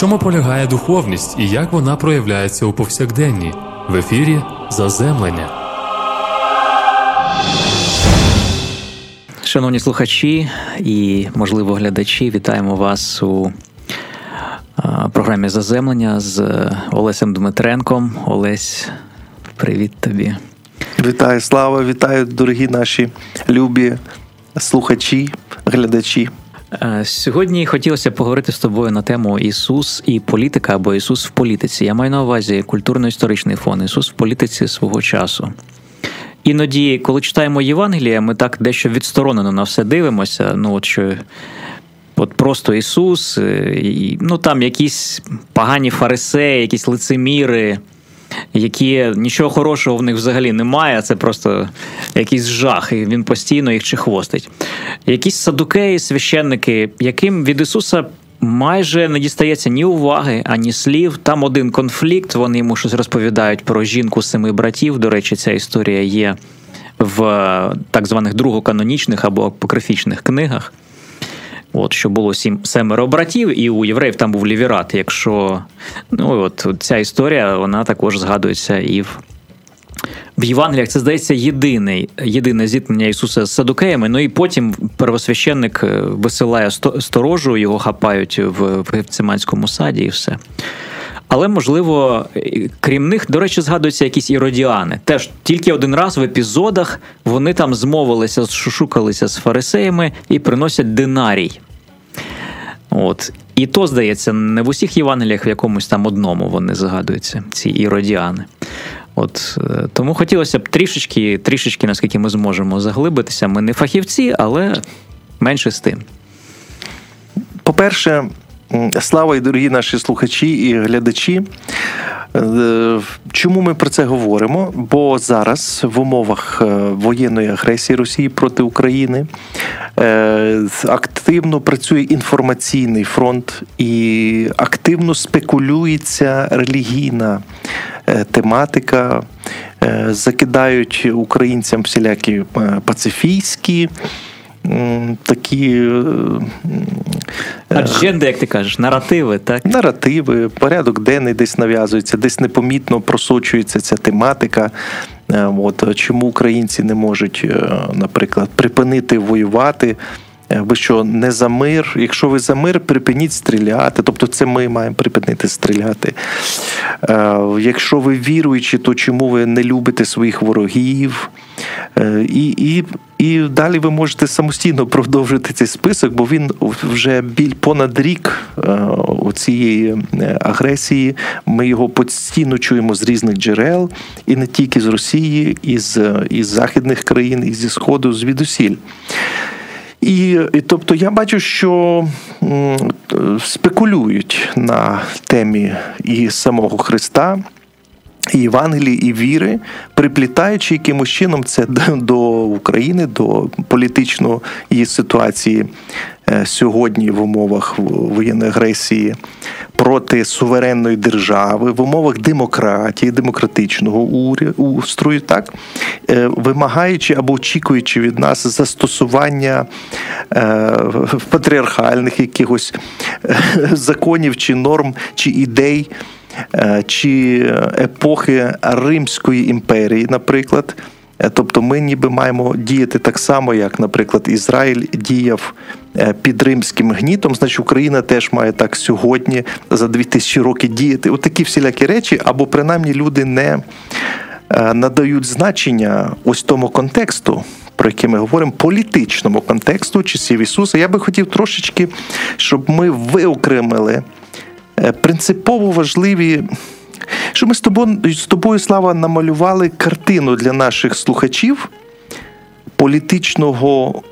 чому полягає духовність і як вона проявляється у повсякденні? В ефірі «Заземлення». Шановні слухачі і, можливо, глядачі, вітаємо вас у програмі «Заземлення» з Олесем Дмитренком. Олесь, привіт тобі. Вітаю, Слава, вітаю, дорогі наші любі слухачі, глядачі. Сьогодні хотілося поговорити з тобою на тему Ісус і політика, або Ісус в політиці. Я маю на увазі культурно-історичний фон, Ісус в політиці свого часу. Іноді, коли читаємо Євангелія, ми так дещо відсторонено на все дивимося, от просто Ісус, там якісь погані фарисеї, якісь лицеміри, які нічого хорошого в них взагалі немає, це просто якийсь жах, і він постійно їх чехвостить. Якісь садукеї, священники, яким від Ісуса майже не дістається ні уваги, ані слів. Там один конфлікт, вони йому щось розповідають про жінку 7 братів. До речі, ця історія є в так званих другоканонічних або апокрифічних книгах. Що було 7 братів, і у євреїв там був левірат. Якщо ця історія, вона також згадується і в Євангеліях. Це, здається, єдине зіткнення Ісуса з садукеями. І потім первосвященник висилає сторожу, його хапають в Гефсиманському саді і все. Але, можливо, крім них, до речі, згадуються якісь іродіани. Теж тільки один раз в епізодах вони там змовилися, шушукалися з фарисеями і приносять динарій. І то, здається, не в усіх Євангеліях, в якомусь там одному вони згадуються, ці іродіани. Тому хотілося б трішечки, наскільки ми зможемо заглибитися. Ми не фахівці, але менше з тим. По-перше, Слава і дорогі наші слухачі і глядачі, чому ми про це говоримо? Бо зараз в умовах воєнної агресії Росії проти України активно працює інформаційний фронт і активно спекулюється релігійна тематика, закидають українцям всілякі пацифійські такі адженди, як ти кажеш, наративи, так? Наративи, порядок денний десь нав'язується, десь непомітно просочується ця тематика. Чому українці не можуть, наприклад, припинити воювати? Ви що, не за мир? Якщо ви за мир, припиніть стріляти. Тобто це ми маємо припинити стріляти. Якщо ви віруючі, то чому ви не любите своїх ворогів? І далі ви можете самостійно продовжити цей список, бо він вже понад рік у цієї агресії. Ми його постійно чуємо з різних джерел, і не тільки з Росії, і з західних країн, і зі Сходу, звідусіль. І тобто я бачу, що спекулюють на темі і самого Христа, і Євангелії, і віри, приплітаючи якимось чином це до України, до політичної її ситуації сьогодні в умовах воєнної агресії проти суверенної держави, в умовах демократії, демократичного устрою, так, вимагаючи або очікуючи від нас застосування патріархальних якихось законів чи норм, чи ідей, чи епохи Римської імперії, наприклад. Тобто ми ніби маємо діяти так само, як, наприклад, Ізраїль діяв під римським гнітом, значить Україна теж має так сьогодні за 2000 років діяти. Такі всілякі речі, або принаймні люди не надають значення ось тому контексту, про який ми говоримо, політичному контексту часів Ісуса. Я би хотів трошечки, щоб ми виокремили принципово важливі, що ми з тобою, Слава, намалювали картину для наших слухачів політичного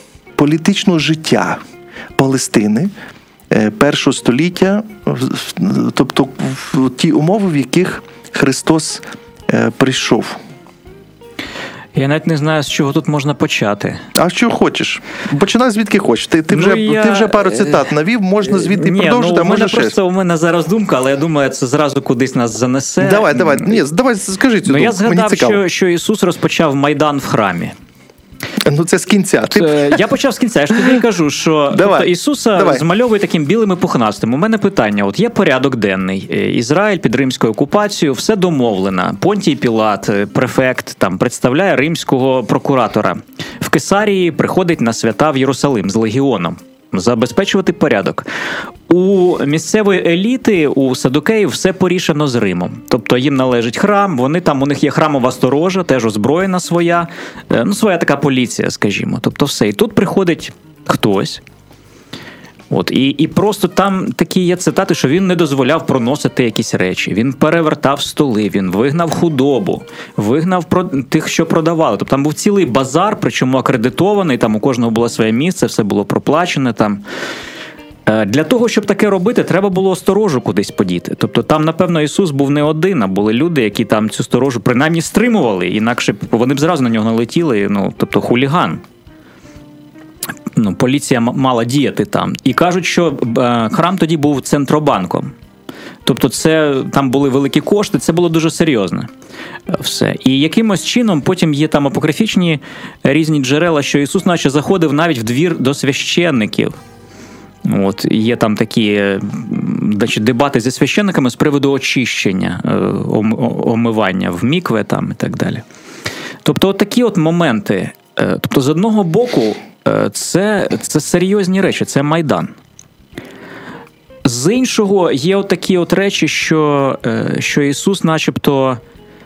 життя Палестини першого століття, тобто в ті умови, в яких Христос прийшов. Я навіть не знаю, з чого тут можна почати. А що хочеш? Починай звідки хочеш. Ти вже пару цитат навів, можна звідти продовжити, а може ще. У мене зараз думка, але я думаю, це зразу кудись нас занесе. Давай, скажи цю думку, я згадав, що Ісус розпочав Майдан в храмі. Ну, це з кінця. Я почав з кінця. Я ж тобі кажу, що тобто, Ісуса змальовує таким білим і пухнастим. У мене питання. От є порядок денний. Ізраїль під римською окупацією, все домовлено. Понтій Пілат, префект, там представляє римського прокуратора. В Кесарії приходить на свята в Єрусалим з легіоном. Забезпечувати порядок. У місцевої еліти, у садукеїв все порішено з Римом. Тобто їм належить храм, вони там, у них є храмова сторожа, теж озброєна своя, своя така поліція, скажімо. Тобто все. І тут приходить хтось. От, і просто там такі є цитати, що він не дозволяв проносити якісь речі. Він перевертав столи, він вигнав худобу, вигнав тих, що продавали. Тобто там був цілий базар, причому акредитований, там у кожного було своє місце, все було проплачене там. Для того, щоб таке робити, треба було сторожу кудись подіти. Тобто там, напевно, Ісус був не один, а були люди, які там цю сторожу принаймні стримували, інакше вони б зразу на нього налетіли, тобто хуліган. Поліція мала діяти там. І кажуть, що храм тоді був центробанком. Тобто там були великі кошти, це було дуже серйозно. Все. І якимось чином потім є там апокрифічні різні джерела, що Ісус наче заходив навіть в двір до священників. От, є там такі дебати зі священниками з приводу очищення, омивання в мікве там і так далі. Тобто от такі от моменти. Тобто з одного боку це серйозні речі, це Майдан. З іншого є от такі от речі, що Ісус начебто,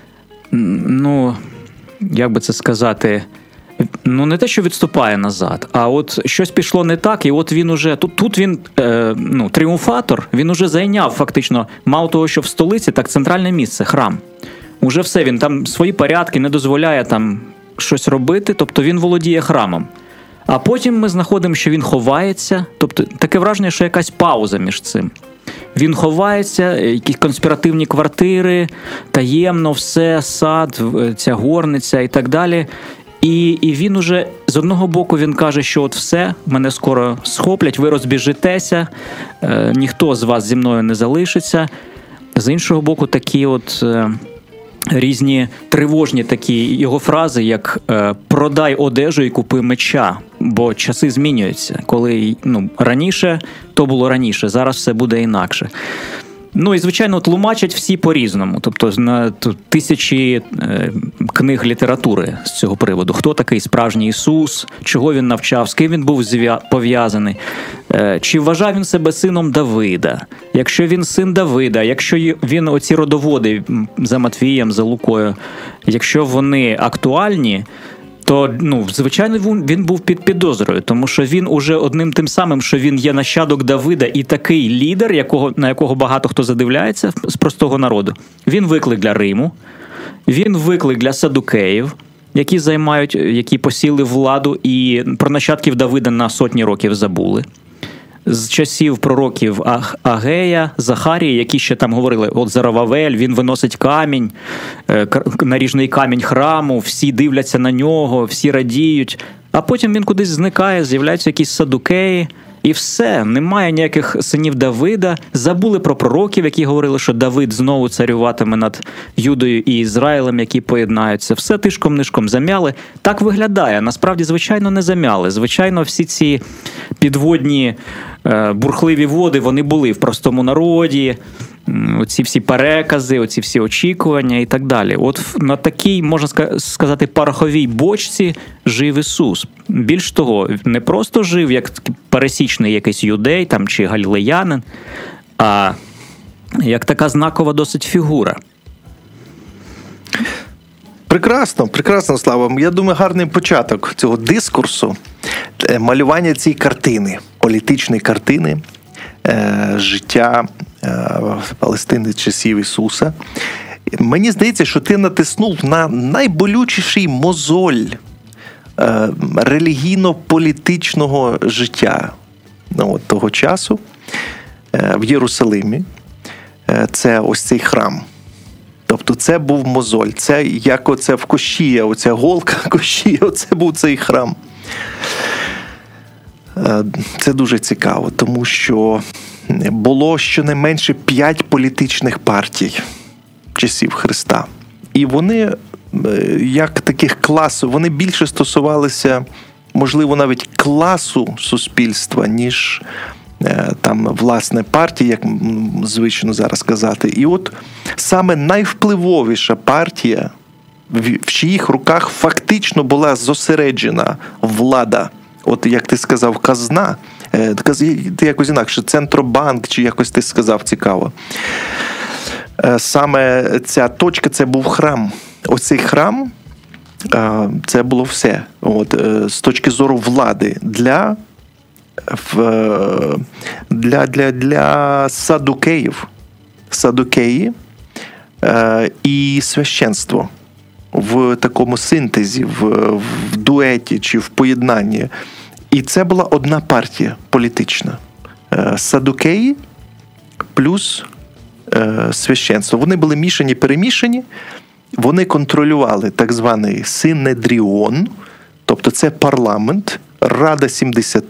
як би це сказати, не те, що відступає назад, а от щось пішло не так, і от він уже, тут він, тріумфатор, він уже зайняв фактично, мало того, що в столиці, так центральне місце, храм. Уже все, він там свої порядки не дозволяє там щось робити, тобто він володіє храмом. А потім ми знаходимо, що він ховається, тобто таке враження, що якась пауза між цим. Він ховається, якісь конспіративні квартири, таємно все, сад, ця горниця і так далі. І він уже, з одного боку, він каже, що от все, мене скоро схоплять, ви розбіжитеся, ніхто з вас зі мною не залишиться. З іншого боку, такі от різні тривожні такі його фрази, як «продай одежу і купи меча», бо часи змінюються. Коли раніше, то було раніше, зараз все буде інакше. І, звичайно, тлумачать всі по-різному. Тобто на тисячі книг літератури з цього приводу. Хто такий справжній Ісус, чого він навчав, з ким він був пов'язаний, чи вважав він себе сином Давида. Якщо він син Давида, якщо він оці родоводи за Матвієм, за Лукою, якщо вони актуальні, то, звичайно, він був під підозрою, тому що він уже одним тим самим, що він є нащадок Давида і такий лідер, на якого багато хто задивляється з простого народу. Він виклик для Риму, він виклик для садукеїв, які посіли владу і про нащадків Давида на сотні років забули. З часів пророків Агея, Захарії, які ще там говорили, от Зоровавель, він виносить камінь, наріжний камінь храму, всі дивляться на нього, всі радіють, а потім він кудись зникає, з'являються якісь садукеї, і все, немає ніяких синів Давида, забули про пророків, які говорили, що Давид знову царюватиме над Юдою і Ізраїлем, які поєднаються, все тишком-нишком замяли. Так виглядає, насправді, звичайно, не замяли. Звичайно, всі ці підводні бурхливі води, вони були в простому народі, оці всі перекази, оці всі очікування і так далі. От на такій, можна сказати, пороховій бочці жив Ісус. Більш того, не просто жив як пересічний якийсь юдей там, чи галілеянин, а як така знакова досить фігура. Прекрасно, Слава. Я думаю, гарний початок цього дискурсу, малювання цієї картини, політичної картини, життя Палестини часів Ісуса. Мені здається, що ти натиснув на найболючіший мозоль релігійно-політичного життя того часу в Єрусалимі. Це ось цей храм. Тобто це був мозоль. Це як оце в Кощія, оця голка Кощія, оце був цей храм. Це дуже цікаво, тому що було щонайменше 5 політичних партій часів Христа. І вони як таких класів, вони більше стосувалися, можливо, навіть класу суспільства, ніж там, власне, партії, як звично зараз казати. І от саме найвпливовіша партія, в чиїх руках фактично була зосереджена влада, от як ти сказав, казна, ти якось інакше, Центробанк, чи якось ти сказав, цікаво. Саме ця точка, це був храм. Оцей храм, це було все. От, з точки зору влади для садукеїв. Садукеї і священство в такому синтезі, в дуеті чи в поєднанні. І це була одна партія політична. Садукеї плюс священство. Вони були мішані, перемішані. Вони контролювали так званий Синедріон, тобто це парламент, Рада 70,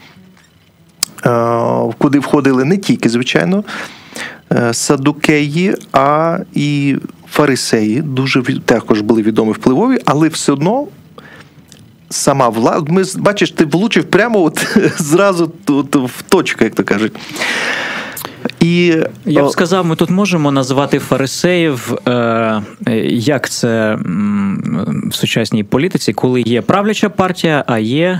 куди входили не тільки, звичайно, садукеї, а і фарисеї, дуже також були відомі, впливові, але все одно сама влада, бачиш, ти влучив прямо от зразу тут в точку, як то кажуть. І я б сказав, ми тут можемо назвати фарисеїв, як це в сучасній політиці, коли є правляча партія, а є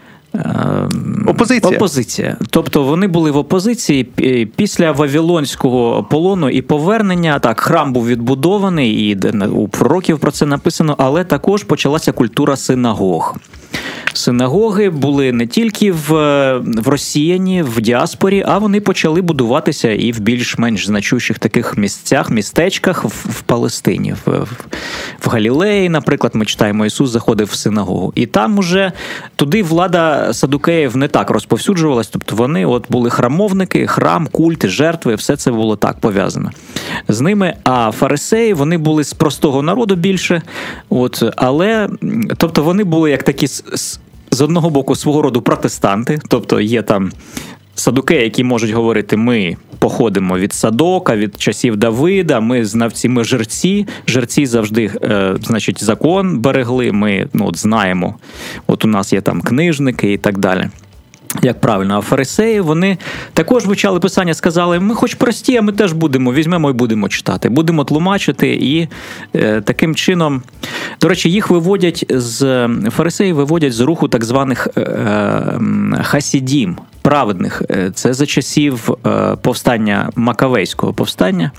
опозиція. Тобто вони були в опозиції після Вавилонського полону і повернення. Так, храм був відбудований, і у пророків про це написано, але також почалася культура синагог. Синагоги були не тільки в Росіяні, в діаспорі, а вони почали будуватися і в більш-менш значущих таких місцях, містечках в Палестині. В Галілеї, наприклад, ми читаємо, Ісус заходив в синагогу. І там уже туди влада садукеїв не так розповсюджувалась, тобто вони от були храмовники, храм, культ, жертви, все це було так пов'язано з ними. А фарисеї, вони були з простого народу більше, от, але, тобто вони були як такі з одного боку свого роду протестанти, тобто є там садукеї, які можуть говорити, ми походимо від Садока, від часів Давида, ми знавці, ми жерці. Жерці завжди, значить, закон берегли, ми от, знаємо, от у нас є там книжники і так далі. Як правильно, а фарисеї, вони також вивчали Писання, сказали, ми хоч прості, а ми теж візьмемо і будемо читати, будемо тлумачити, і таким чином, до речі, їх фарисеї виводять з руху так званих хасідім, праведних. Це за часів повстання, Макавейського повстання.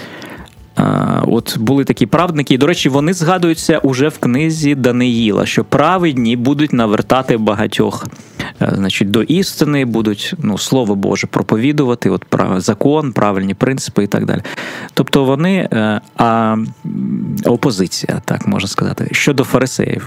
От були такі праведники, і, до речі, вони згадуються уже в книзі Даниїла, що праведні будуть навертати багатьох, значить, до істини, будуть, Слово Боже проповідувати, от закон, правильні принципи і так далі. Тобто вони опозиція, так можна сказати, щодо фарисеїв.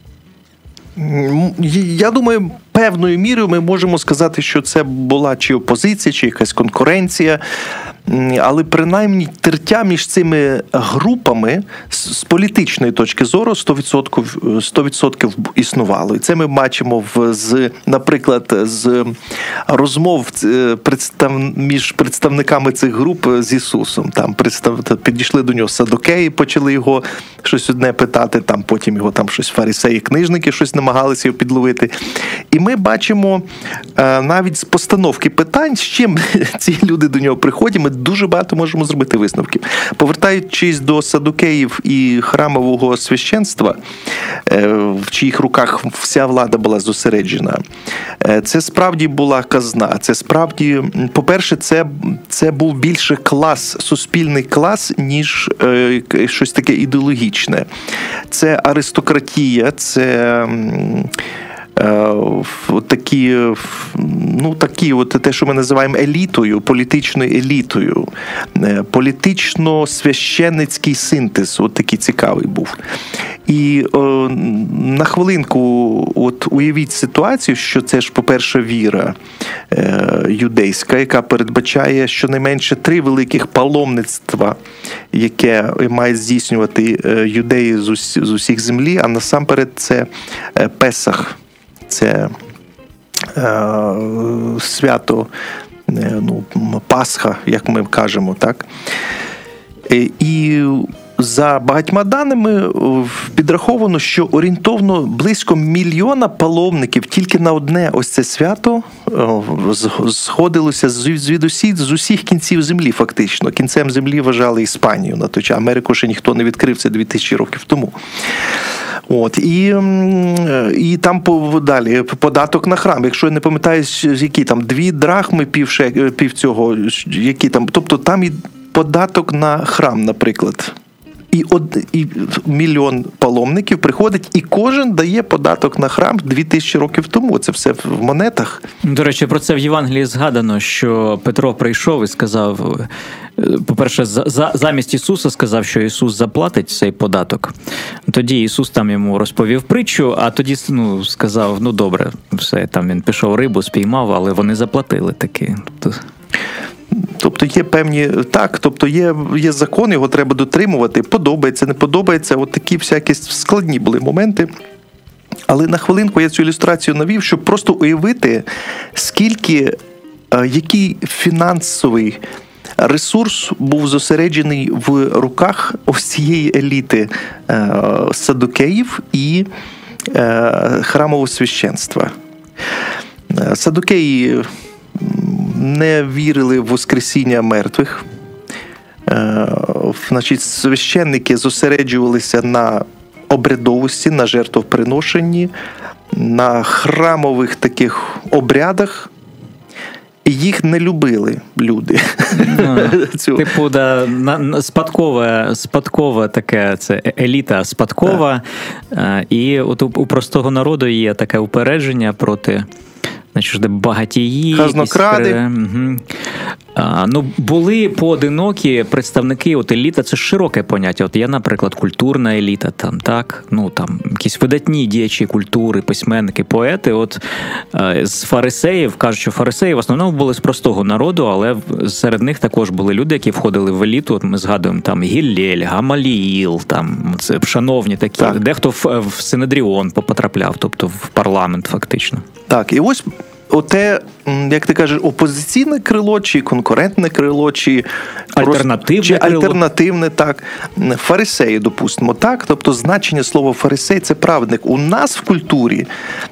Я думаю, певною мірою ми можемо сказати, що це була чи опозиція, чи якась конкуренція, але принаймні тертя між цими групами з політичної точки зору 100% існувало. І це ми бачимо наприклад, з розмов між представниками цих груп з Ісусом. Там підійшли до нього садукеї, почали його щось одне питати, там потім його там щось фарисеї, книжники щось намагалися його підловити. І ми бачимо навіть з постановки питань, з чим ці люди до нього приходять, ми дуже багато можемо зробити висновків. Повертаючись до садукеїв і храмового священства, в чиїх руках вся влада була зосереджена, це справді була казна. Це справді, по-перше, це був більше клас, суспільний клас, ніж щось таке ідеологічне. Це аристократія, це такі, от те, що ми називаємо елітою, політичною елітою, політично-священницький синтез, от такий цікавий був. І на хвилинку, от уявіть ситуацію, що це ж, по-перше, віра юдейська, яка передбачає щонайменше 3 великих паломництва, яке мають здійснювати юдеї з усіх землі, а насамперед це Песах. Це свято, Пасха, як ми кажемо, так? І за багатьма даними підраховано, що орієнтовно близько 1 мільйона паломників тільки на одне ось це свято сходилося звідусіль, з усіх кінців землі фактично. Кінцем землі вважали Іспанію на той час. Америку ще ніхто не відкрив, це 2000 років тому. От, і там далі податок на храм. Якщо я не пам'ятаю, які там 2 драхми, пів цього, які там, тобто там і податок на храм, наприклад. І 1 мільйон паломників приходить, і кожен дає податок на храм 2000 років тому. Це все в монетах. До речі, про це в Євангелії згадано, що Петро прийшов і сказав, по-перше, замість Ісуса сказав, що Ісус заплатить цей податок. Тоді Ісус там йому розповів притчу, а тоді сказав, добре, все, там він пішов рибу, спіймав, але вони заплатили таки. Тобто є певні, є закон, його треба дотримувати, подобається, не подобається, от такі всякі складні були моменти. Але на хвилинку я цю ілюстрацію навів, щоб просто уявити, який фінансовий ресурс був зосереджений в руках ось цієї еліти садукеїв і храмового священства. Садукеї не вірили в воскресіння мертвих. Значить, священники зосереджувалися на обрядовості, на жертвоприношенні, на храмових таких обрядах. І їх не любили люди. Типу, спадкове таке, це еліта спадкова. І от у простого народу є таке упередження проти, значить, багатії. Казнокради. Були поодинокі представники, от еліта, це широке поняття. От є, наприклад, культурна еліта, там, так? Там якісь видатні діячі культури, письменники, поети. От з фарисеїв, кажуть, що фарисеї в основному були з простого народу, але серед них також були люди, які входили в еліту. От ми згадуємо там Гіллель, Гамаліїл, там це шановні такі. Так. Дехто в Синедріон потрапляв, тобто в парламент фактично. Так, і ось оте, як ти кажеш, опозиційне крило, чи конкурентне крило, чи альтернативне, так. Фарисеї, допустимо, так. Тобто значення слова фарисей – це праведник. У нас в культурі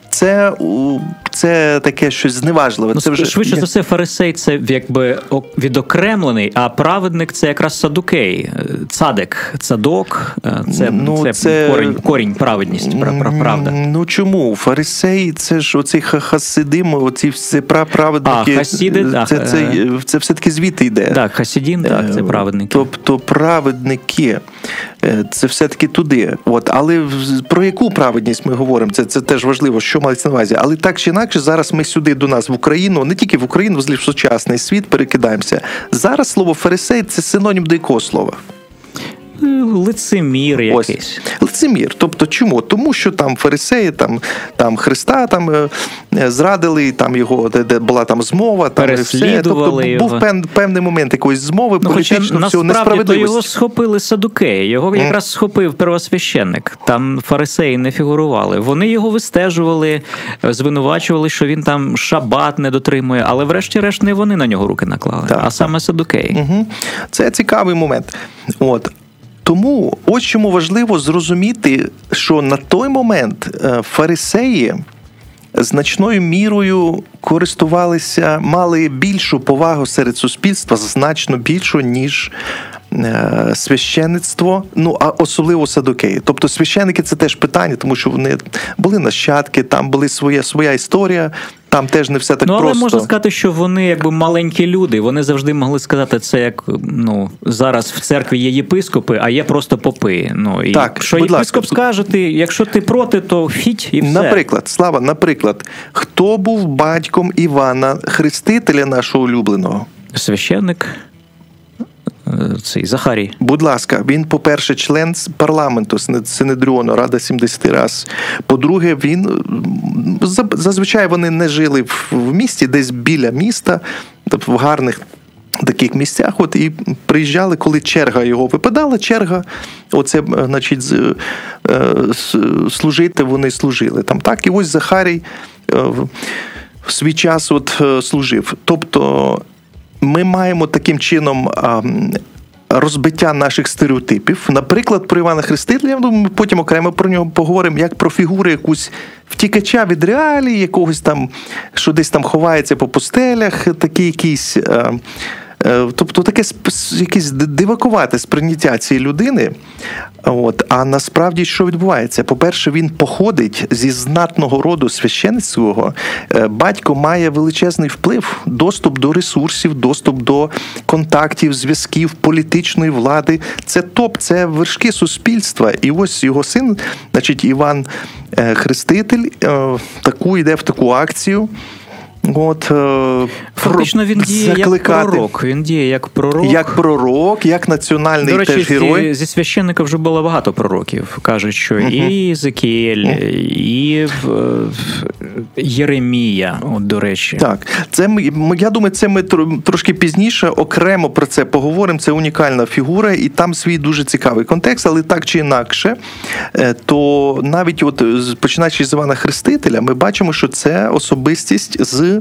це таке щось зневажливе. Це вже швидше за все, фарисей – це якби відокремлений, а праведник – це якраз садукей. Цадок – це корінь праведність, правда. Чому? Фарисей – це ж оцей хасидим, оці всі праведники. Хасіди, це все-таки звідти йде. Так, хасідін, так, це праведники. Тобто праведники – це все-таки туди. Але про яку праведність ми говоримо? Це теж важливо, що мається на увазі. Але так чи інакше, зараз ми сюди до нас в Україну, не тільки в Україну, взагалі в сучасний світ перекидаємося. Зараз слово «фарисей» – це синонім до якого слова? Лицемір якийсь. Ось. Лицемір. Тобто чому? Тому що там фарисеї, там Христа зрадили, там його, де була там змова, переслідували все. Тобто був певний момент якоїсь змови, політично всього несправедливості. Насправді, то його схопили садукеї, його якраз схопив первосвященник. Там фарисеї не фігурували. Вони його вистежували, звинувачували, що він там шабат не дотримує, але врешті-решт не вони на нього руки наклали, а саме садукеї. Угу. Це цікавий момент. Тому ось чому важливо зрозуміти, що на той момент фарисеї значною мірою мали більшу повагу серед суспільства, значно більшу, ніж священництво, а особливо садукеї. Тобто священники – це теж питання, тому що вони були нащадки, там була своя історія, там теж не все так просто. Але можна сказати, що вони якби маленькі люди, вони завжди могли сказати це як, зараз в церкві є єпископи, а є просто попи. І так, що єпископ скаже, якщо ти проти, то фіть і все. Наприклад, хто був батьком Івана Хрестителя нашого улюбленого? Священник. Цей Захарій. Будь ласка, він, по-перше, член парламенту Синедріону, Рада 70 раз. По-друге, зазвичай вони не жили в місті, десь біля міста, в гарних таких місцях, і приїжджали, коли черга його випадала, оце, значить, служити вони служили. Так, і ось Захарій в свій час служив. Тобто ми маємо таким чином розбиття наших стереотипів. Наприклад, про Івана Хрестителя, я думаю, ми потім окремо про нього поговоримо, як про фігуру якусь втікача від реалій, якогось там, що десь там ховається по пустелях, такий якийсь... Тобто таке якесь дивакувате сприйняття цієї людини. А насправді що відбувається? По-перше, він походить зі знатного роду священницького. Батько має величезний вплив, доступ до ресурсів, доступ до контактів, зв'язків, політичної влади. Це топ, це вершки суспільства. І ось його син, значить, Іван Хреститель, йде в таку акцію. Фактично він діє як пророк. Він діє як пророк. Як пророк, як національний теж герой. До речі, зі священника вже було багато пророків. Кажуть, що і Єзекіель, і Єремія, до речі. Так, я думаю, це ми трошки пізніше окремо про це поговоримо. Це унікальна фігура, і там свій дуже цікавий контекст, але так чи інакше, то навіть починаючи з Івана Хрестителя, ми бачимо, що це особистість з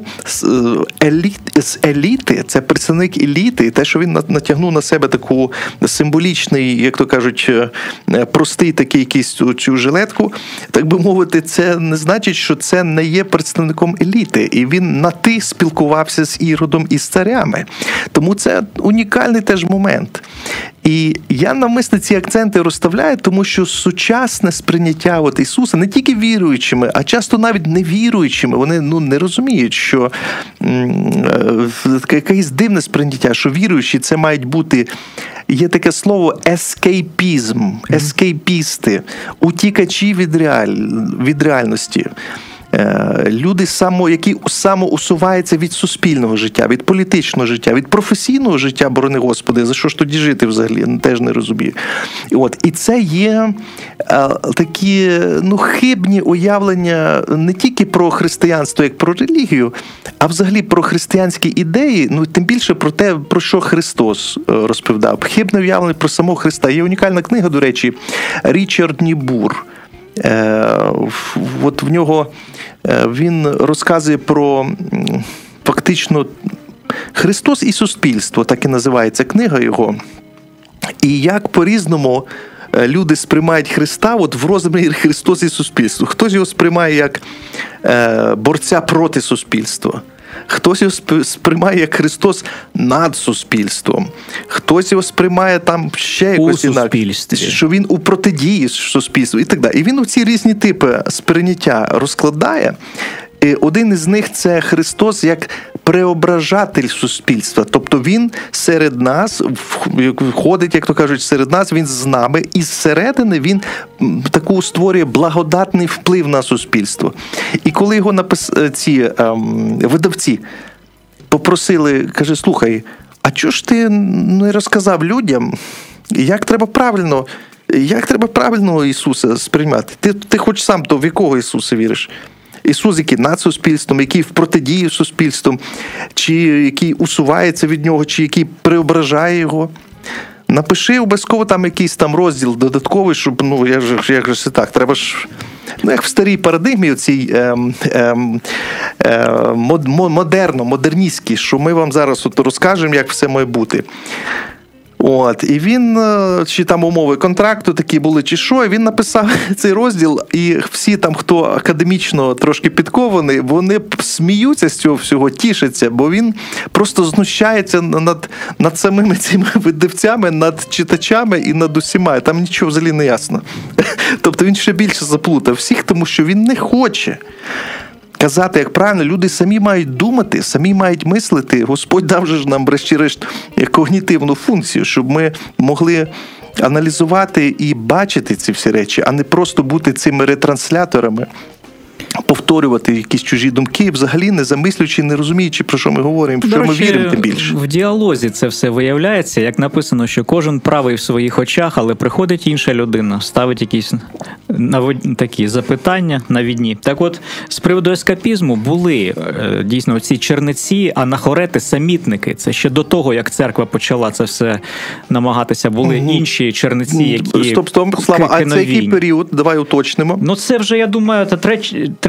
еліти, це представник еліти, і те, що він натягнув на себе таку символічний, як то кажуть, простий такий якийсь цю жилетку, так би мовити, це не значить, що це не є представником еліти, і він на ти спілкувався з Іродом і з царями. Тому це унікальний теж момент. І я навмисно ці акценти розставляю, тому що сучасне сприйняття Ісуса не тільки віруючими, а часто навіть невіруючими, вони не розуміють, що якесь дивне сприйняття, що віруючі це мають бути, є таке слово ескейпізм, ескейпісти, утікачі від реальності. Люди, які самоусуваються від суспільного життя, від політичного життя, від професійного життя, борони Господи, за що ж тоді жити взагалі, теж не розумію. І це є такі хибні уявлення не тільки про християнство, як про релігію, а взагалі про християнські ідеї, тим більше про те, про що Христос розповідав. Хибне уявлення про самого Христа. Є унікальна книга, до речі, Річард Нібур. В нього він розказує про фактично Христос і суспільство, так і називається книга його. І як по-різному люди сприймають Христа в розмірі Христос і суспільство. Хтось його сприймає як борця проти суспільства. Хтось його сприймає як Христос над суспільством. Хтось його сприймає там ще якось інакше, що він у протидії суспільству і так далі. І він у ці різні типи сприйняття розкладає. І один із них – це Христос як преображатель суспільства. Тобто він серед нас, ходить, як то кажуть, серед нас, він з нами, і зсередини він таку створює благодатний вплив на суспільство. І коли його ці видавці попросили, каже, слухай, а чого ж ти не розказав людям, як треба правильно Ісуса сприймати? Ти хоч сам в якого Ісуса віриш? Ісус, який над суспільством, який в протидії суспільством, чи який усувається від нього, чи який преображає його. Напиши обов'язково там якийсь там розділ додатковий, щоб, як же це так, треба ж, як в старій парадигмі оцій модерністській, що ми вам зараз розкажемо, як все має бути. І він, чи там умови контракту такі були, чи що, і він написав цей розділ, і всі там, хто академічно трошки підкований, вони сміються з цього всього, тішаться, бо він просто знущається над самими цими видавцями, над читачами і над усіма. Там нічого взагалі не ясно. Тобто він ще більше заплутав всіх, тому що він не хоче казати, як правильно, люди самі мають думати, самі мають мислити. Господь дав же нам, врешті-решт, когнітивну функцію, щоб ми могли аналізувати і бачити ці всі речі, а не просто бути цими ретрансляторами, повторювати якісь чужі думки, взагалі не замислюючи, не розуміючи, про що ми говоримо, в що ми віримо тим більше. В діалозі це все виявляється, як написано, що кожен правий в своїх очах, але приходить інша людина, ставить якісь такі запитання навідні. Так от, з приводу ескапізму були дійсно ці черниці, анахорети, самітники. Це ще до того, як церква почала це все намагатися. Були інші черниці, які... Стоп, Слава, а це який період? Давай уточнимо. Це вже, я думаю,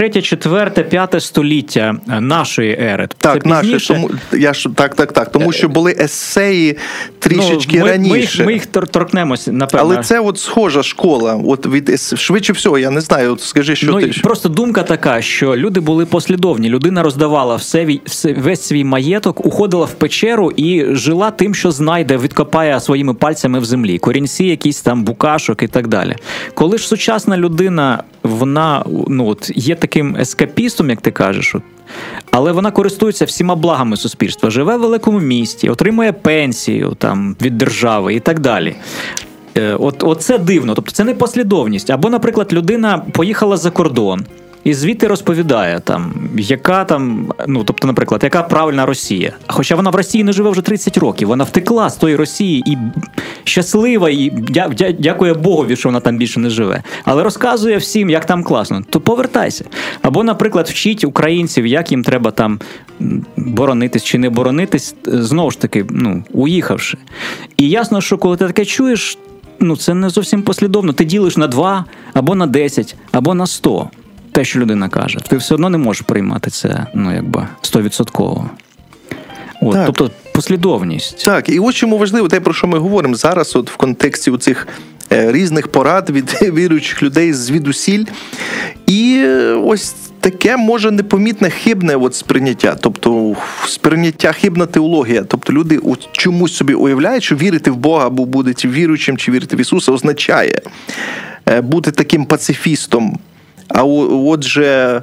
3, 4, 5 століття нашої ери. Так, тому що були есеї трішечки раніше. Ми їх торкнемося, напевно. Але це от схожа школа. От швидше всього, я не знаю, от скажи, що ти... Просто думка така, що люди були послідовні. Людина роздавала весь свій маєток, уходила в печеру і жила тим, що знайде, відкопає своїми пальцями в землі. Корінці, якісь там букашок і так далі. Коли ж сучасна людина, вона є таким ескапістом, як ти кажеш, але вона користується всіма благами суспільства, живе в великому місті, отримує пенсію там від держави і так далі. Оце дивно, тобто це не послідовність. Або, наприклад, людина поїхала за кордон і звідти розповідає, наприклад, яка правильна Росія. Хоча вона в Росії не живе вже 30 років, вона втекла з тої Росії і щаслива, і дякує Богові, що вона там більше не живе. Але розказує всім, як там класно. То повертайся. Або, наприклад, вчить українців, як їм треба там боронитись чи не боронитись, знову ж таки, уїхавши. І ясно, що коли ти таке чуєш, це не зовсім послідовно. Ти ділиш на 2, або на 10, або на 100. Те, що людина каже. Ти все одно не можеш приймати це, 100%. Тобто послідовність. Так, і ось чому важливо те, про що ми говоримо зараз, в контексті цих різних порад від віруючих людей звідусіль. І ось таке може непомітне хибне сприйняття, тобто сприйняття, хибна теологія. Тобто люди чомусь собі уявляють, що вірити в Бога або бути віруючим, чи вірити в Ісуса означає бути таким пацифістом, а отже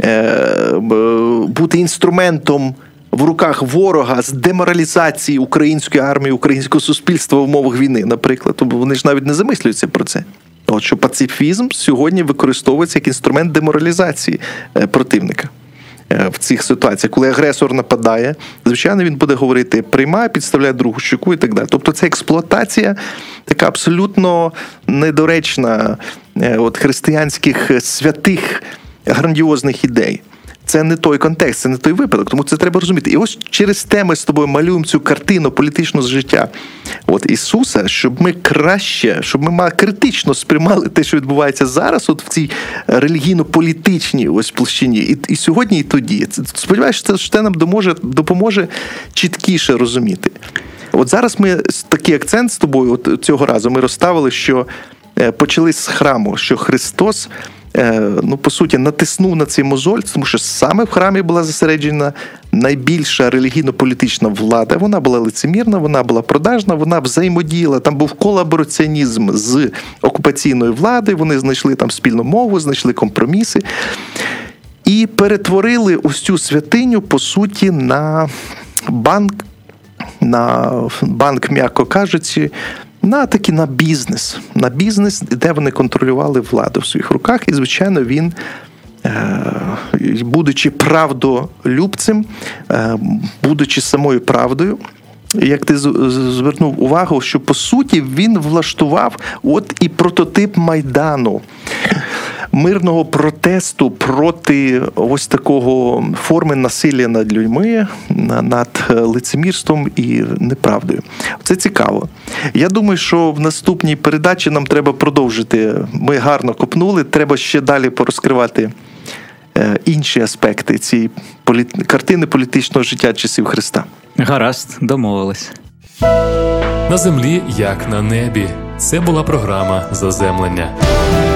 бути інструментом в руках ворога з деморалізації української армії, українського суспільства в умовах війни, наприклад. Тобто вони ж навіть не замислюються про це. От що пацифізм сьогодні використовується як інструмент деморалізації противника в цих ситуаціях. Коли агресор нападає, звичайно, він буде говорити «приймай», підставляє другу щоку і так далі. Тобто це експлуатація така абсолютно недоречна християнських святих грандіозних ідей. Це не той контекст, це не той випадок, тому це треба розуміти. І ось через те ми з тобою малюємо цю картину політичного життя Ісуса, щоб ми краще, щоб ми критично сприймали те, що відбувається зараз в цій релігійно-політичній площині. І сьогодні, і тоді. Сподіваюся, що це нам допоможе чіткіше розуміти. Зараз ми такий акцент з тобою цього разу ми розставили, що почали з храму, що Христос по суті, натиснув на цей мозоль, тому що саме в храмі була зосереджена найбільша релігійно-політична влада. Вона була лицемірна, вона була продажна, вона взаємодіяла. Там був колабораціонізм з окупаційною владою, вони знайшли там спільну мову, знайшли компроміси. І перетворили ось цю святиню, по суті, на банк, м'яко кажучи, на бізнес, де вони контролювали владу в своїх руках. І, звичайно, він, будучи правдолюбцем, будучи самою правдою, як ти звернув увагу, що, по суті, він влаштував і прототип Майдану, мирного протесту проти ось такого форми насилля над людьми, над лицемірством і неправдою. Це цікаво. Я думаю, що в наступній передачі нам треба продовжити. Ми гарно копнули, треба ще далі порозкривати інші аспекти цієї картини політичного життя часів Христа. Гаразд, домовились. На землі, як на небі. Це була програма «Заземлення».